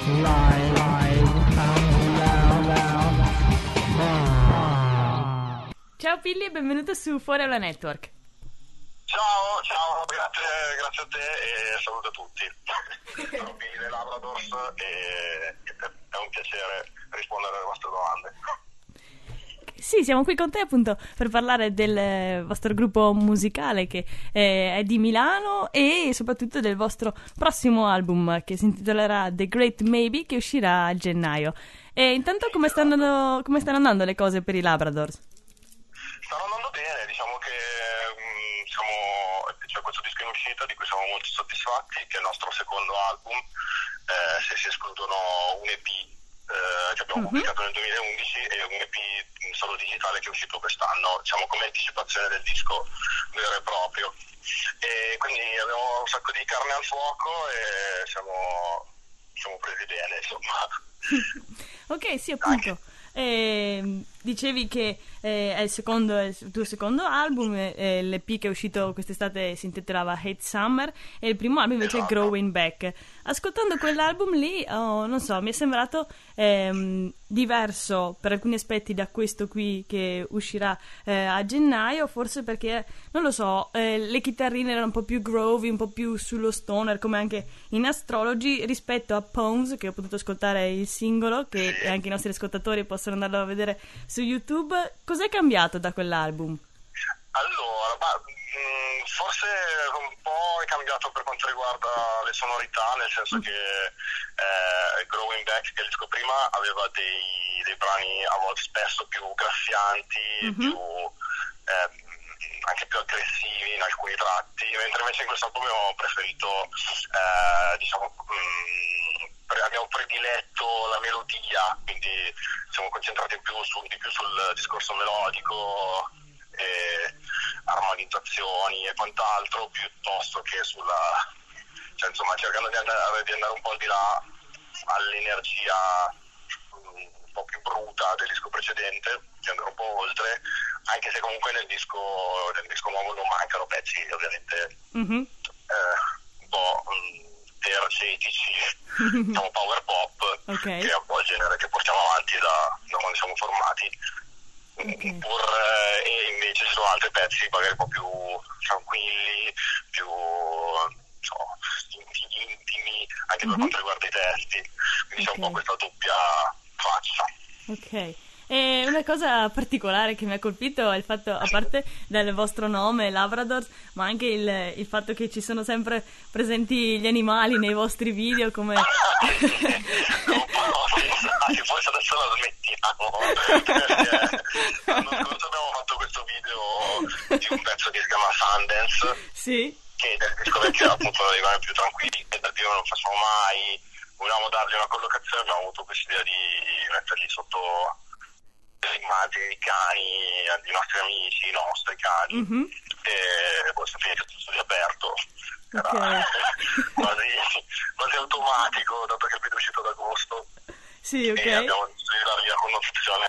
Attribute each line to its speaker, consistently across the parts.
Speaker 1: Ciao Pilli e benvenuto su Fuori Aula Network.
Speaker 2: Ciao, grazie a te e saluto a tutti. Sono Pilli dei Labradors e è un piacere rispondere alle vostre domande.
Speaker 1: Sì, siamo qui con te appunto per parlare del vostro gruppo musicale che è di Milano e soprattutto del vostro prossimo album che si intitolerà The Great Maybe, che uscirà a gennaio. E intanto come stanno andando le cose per i Labradors?
Speaker 2: Stanno andando bene, diciamo che c'è questo disco in uscita di cui siamo molto soddisfatti, che è il nostro secondo album, se si escludono un EP che abbiamo pubblicato nel 2011 e un EP solo digitale che è uscito quest'anno, diciamo come anticipazione del disco vero e proprio. E quindi abbiamo un sacco di carne al fuoco e siamo presi bene, insomma.
Speaker 1: Ok, sì, appunto. Dicevi che è il tuo secondo album, l'EP che è uscito quest'estate si intitolava Hate Summer e il primo album invece è Growing Back. Ascoltando quell'album lì, non so, mi è sembrato diverso per alcuni aspetti da questo qui che uscirà a gennaio, forse perché, non lo so, le chitarrine erano un po' più groovy, un po' più sullo stoner, come anche in Astrology, rispetto a Poems, che ho potuto ascoltare il singolo, che anche i nostri ascoltatori possono andarlo a vedere su YouTube. Cos'è cambiato da quell'album?
Speaker 2: Allora, forse un po' è cambiato per quanto riguarda le sonorità, nel senso che Growing Back, che è il disco prima, aveva dei brani a volte spesso più graffianti, più anche più aggressivi in alcuni tratti, mentre invece in questo album abbiamo preferito, abbiamo prediletto la melodia, quindi siamo concentrati di più sul discorso melodico, armonizzazioni e quant'altro, piuttosto che cioè insomma cercando di andare un po' al di là all'energia un po' più bruta del disco precedente, di andare un po' oltre, anche se comunque nel disco nuovo non mancano pezzi ovviamente un po' energetici, diciamo power pop, che è un po' il genere che portiamo avanti da quando siamo formati. E invece ci sono altri pezzi magari un po' più tranquilli, più intimi anche per quanto riguarda i testi, quindi c'è un po' questa doppia faccia.
Speaker 1: Ok. E una cosa particolare che mi ha colpito è il fatto, a parte del vostro nome, Labradors, ma anche il fatto che ci sono sempre presenti gli animali nei vostri video, come...
Speaker 2: Forse adesso la smettiamo, perché l'anno scorso abbiamo fatto questo video di un pezzo che si chiama Sundance, che del disco vecchio appunto dei brani più tranquilli, che dal vivo non facciamo mai, volevamo dargli una collocazione, abbiamo avuto questa idea di metterli sotto delle immagini di cani, di nostri amici, i nostri cani, e poi siamo finiti tutto di aperto, era quasi automatico, dato che il video è uscito ad agosto.
Speaker 1: Sì, ok.
Speaker 2: E abbiamo deciso di dargli una connotazione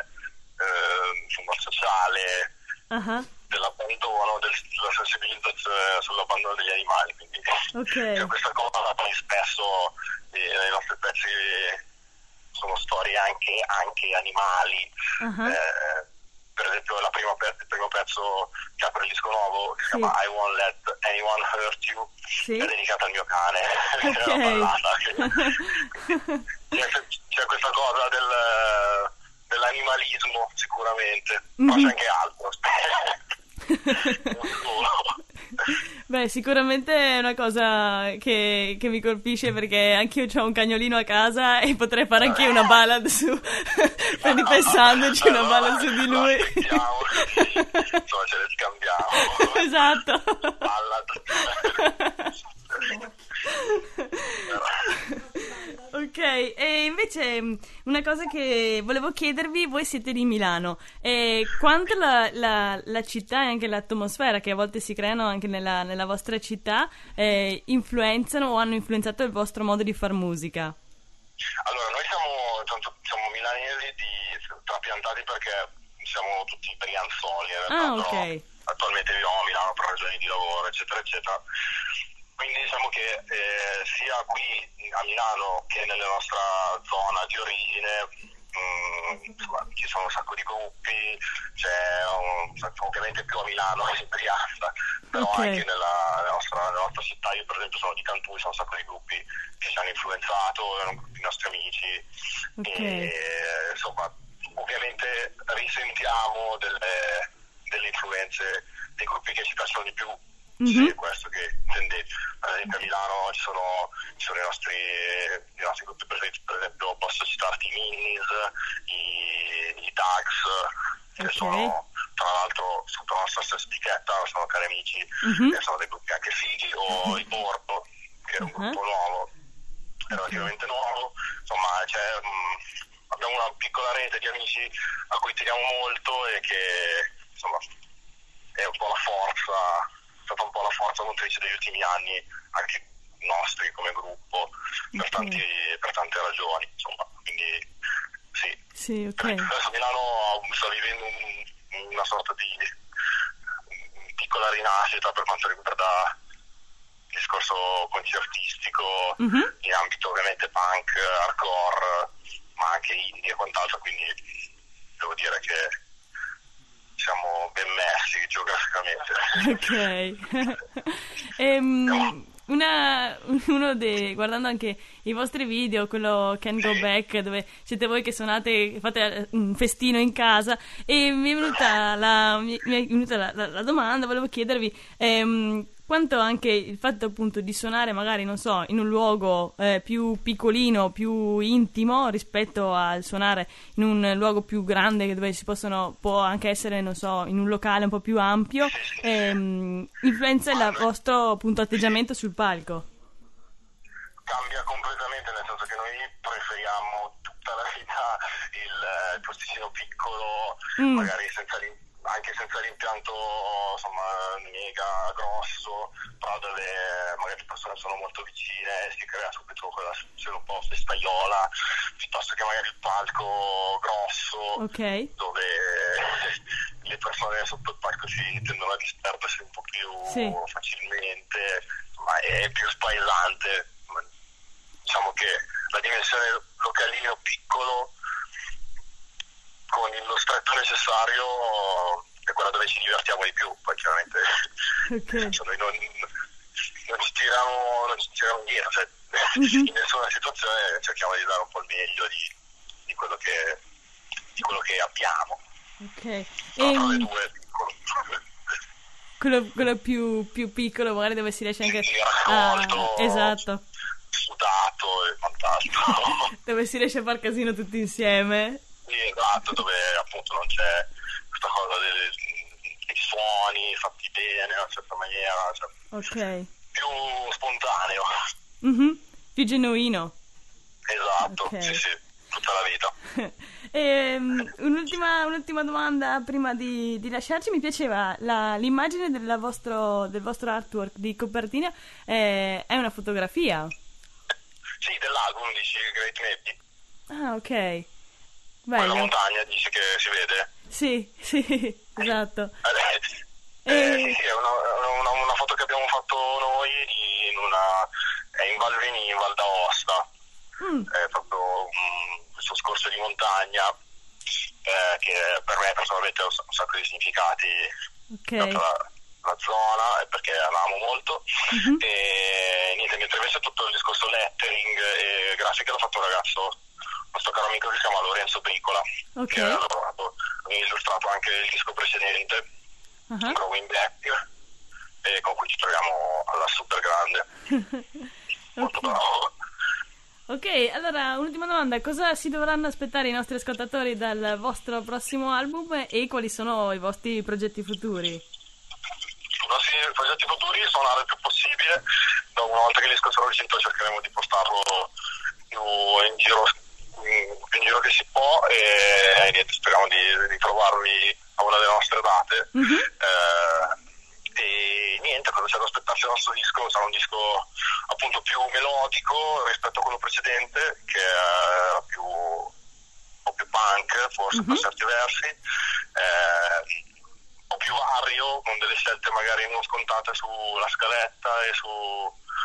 Speaker 2: sociale, dell'abbandono, della sensibilizzazione sull'abbandono degli animali, quindi c'è questa cosa. Poi spesso nei nostri pezzi sono storie anche animali, per esempio il primo pezzo che apre il disco nuovo, che si chiama I Won't Let Anyone Hurt You, è dedicato al mio cane, è una ballata. C'è questa cosa dell'animalismo sicuramente, ma c'è anche altro.
Speaker 1: Beh, sicuramente è una cosa che mi colpisce, perché anche io ho un cagnolino a casa e potrei fare anche una ballad su, pensandoci, una ballad su di lui.
Speaker 2: Insomma, ce le scambiamo.
Speaker 1: Esatto.
Speaker 2: Ballad.
Speaker 1: Ok, e invece una cosa che volevo chiedervi, voi siete di Milano, e quanto la città e anche l'atmosfera che a volte si creano anche nella vostra città influenzano o hanno influenzato il vostro modo di far musica?
Speaker 2: Allora, noi siamo milanesi trapiantati perché siamo tutti brianzoli in realtà, però attualmente viviamo a Milano per ragioni di lavoro, eccetera, eccetera. Quindi diciamo che sia qui a Milano che nella nostra zona di origine insomma, ci sono un sacco di gruppi, ovviamente più a Milano che in Brianza, però anche nella nostra città. Io per esempio sono di Cantù, ci sono un sacco di gruppi che ci hanno influenzato, erano gruppi nostri amici, e insomma ovviamente risentiamo delle influenze dei gruppi che ci piacciono di più. Sì, è questo che intendevi. Per esempio a Milano ci sono i nostri gruppi preferiti, per esempio posso citarti i Minis, i Dags, che sono tra l'altro sotto la nostra stessa etichetta, sono cari amici, e sono dei gruppi anche fighi, o i Bordo, che è un gruppo nuovo, relativamente nuovo, insomma abbiamo una piccola rete di amici a cui teniamo molto e che insomma è un po' è stata un po' la forza motrice degli ultimi anni, anche nostri come gruppo, per tante ragioni, insomma, quindi sì. Adesso Milano sta vivendo una sorta di piccola rinascita per quanto riguarda il discorso concertistico, in ambito ovviamente punk, hardcore, ma anche indie e quant'altro, quindi devo dire che siamo ben messi
Speaker 1: geograficamente. Guardando anche i vostri video, quello Can Go Back, dove siete voi che suonate, fate un festino in casa, e mi è venuta la domanda, volevo chiedervi quanto anche il fatto appunto di suonare magari, non so, in un luogo più piccolino, più intimo, rispetto al suonare in un luogo più grande, dove può anche essere, non so, in un locale un po' più ampio, influenza il vostro appunto atteggiamento sul palco?
Speaker 2: Cambia completamente, nel senso che noi preferiamo tutta la vita il posticino piccolo, magari anche senza l'impianto insomma mega grosso, però dove magari le persone sono molto vicine, si crea subito quella sensazione un po' festaiola, piuttosto che magari il palco grosso, dove le persone sotto il palco si tendono a disperdersi un po' più facilmente, insomma è più spaesante. Diciamo che la dimensione localino piccolo con lo stretto necessario è quella dove ci divertiamo di più, poi chiaramente noi non ci tiriamo dietro, cioè, in nessuna situazione cerchiamo di dare un po' il meglio di quello che abbiamo.
Speaker 1: Tra le due quello più piccolo, magari dove si riesce anche esatto,
Speaker 2: sudato e fantastico
Speaker 1: dove si riesce a far casino tutti insieme.
Speaker 2: Sì, esatto, dove appunto non c'è questa cosa dei suoni fatti bene in una certa maniera, più spontaneo,
Speaker 1: più genuino.
Speaker 2: Esatto, sì, tutta la vita.
Speaker 1: Un'ultima domanda prima di lasciarci. Mi piaceva l'immagine del vostro artwork di copertina, è una fotografia?
Speaker 2: Sì, dell'album, dici Great Maybe.
Speaker 1: Ah, ok.
Speaker 2: Bello. Poi la montagna, dici che si vede?
Speaker 1: Sì, esatto.
Speaker 2: Sì, è una foto che abbiamo fatto noi è in Val Vení, in Val d'Aosta. È proprio questo scorcio di montagna che per me personalmente ha un sacco di significati. La zona, perché amavo molto, e niente, mentre invece tutto il discorso lettering e grafica l'ha fatto un ragazzo, nostro caro amico, che si chiama Lorenzo Bricola, che ha illustrato anche il disco precedente, Growing Back, e con cui ci troviamo alla super grande. Molto bravo.
Speaker 1: Ok, allora un'ultima domanda: cosa si dovranno aspettare i nostri ascoltatori dal vostro prossimo album e quali sono i vostri progetti futuri?
Speaker 2: I nostri progetti futuri sono suonare il più possibile. Una volta che il disco sarà uscito cercheremo di portarlo più in giro che si può, e niente, speriamo di ritrovarvi a una delle nostre date. E niente, cosa c'è da aspettarsi dal nostro disco? Sarà un disco appunto più melodico rispetto a quello precedente, che era un po' più punk forse per certi versi, un po' più vario, con delle scelte magari non scontate sulla scaletta e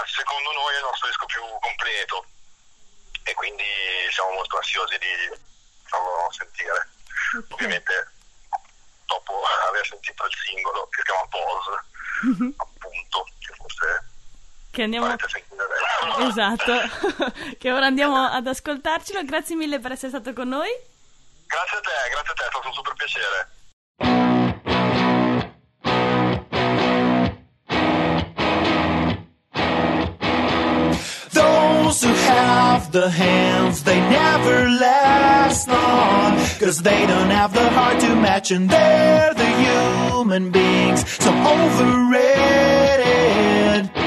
Speaker 2: secondo noi è il nostro disco più completo e quindi siamo molto ansiosi di farlo sentire. Okay. Ovviamente dopo aver sentito il singolo che si chiama Pose, appunto, che forse
Speaker 1: che andiamo
Speaker 2: farete sentire adesso.
Speaker 1: Esatto, che ora andiamo ad ascoltarcelo. Grazie mille per essere stato con noi.
Speaker 2: Grazie a te, è stato un super piacere.
Speaker 3: Those who have the hands, they never last long, 'cause they don't have the heart to match, and they're the human beings, so overrated.